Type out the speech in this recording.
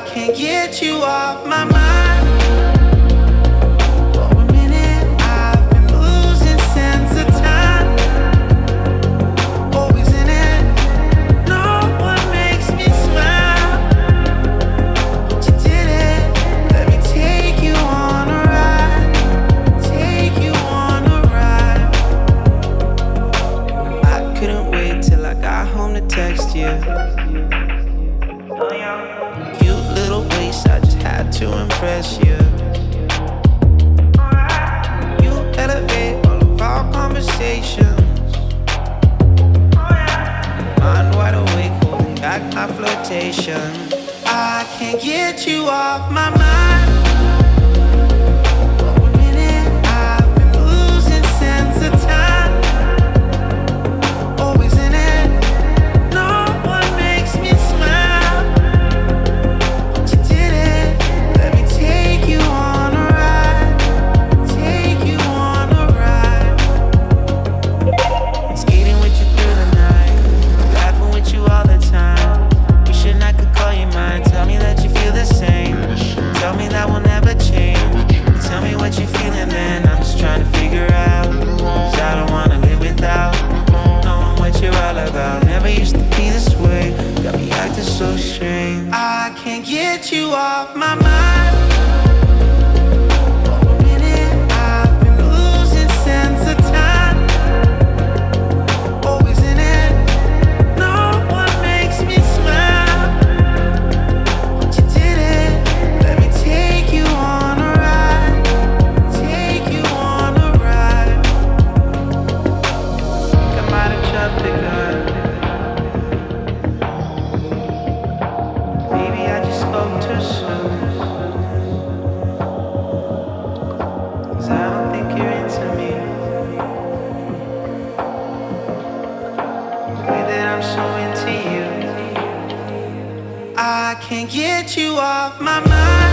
can't get you off my mind. For a minute, I've been losing sense of time. Always in it, no one makes me smile. But you did it, let me take you on a ride. Take you on a ride. I couldn't wait till I got home to text you. Cute little waist, I just had to impress you. You elevate all of our conversations. Mind wide awake, holding back my flirtation. I can't get you off my mind. For a minute, I've been losing sense of time. Always in it, no one makes me smile. But you did it, let me take you on a ride. Take you on a ride. Skating with you through the night, laughing with you all the time. Wishing I could call you mine. Tell me that you feel the same. Tell me that will never change. Tell me what you're feeling, man. I'm just trying to figure out. 'Cause I don't wanna live without knowing what you're all about. Never used to be this way. Got me acting so strange. I can't get you off my mind. For a minute, I've been losing sense of time. Always in it, no one makes me smile. But you did it, let me take you on a ride. Take you on a ride. Think I might have jumped the gun. Maybe I just spoke too soon. 'Cause I don't think you're into me the way that I'm so into you. I can't get you off my mind.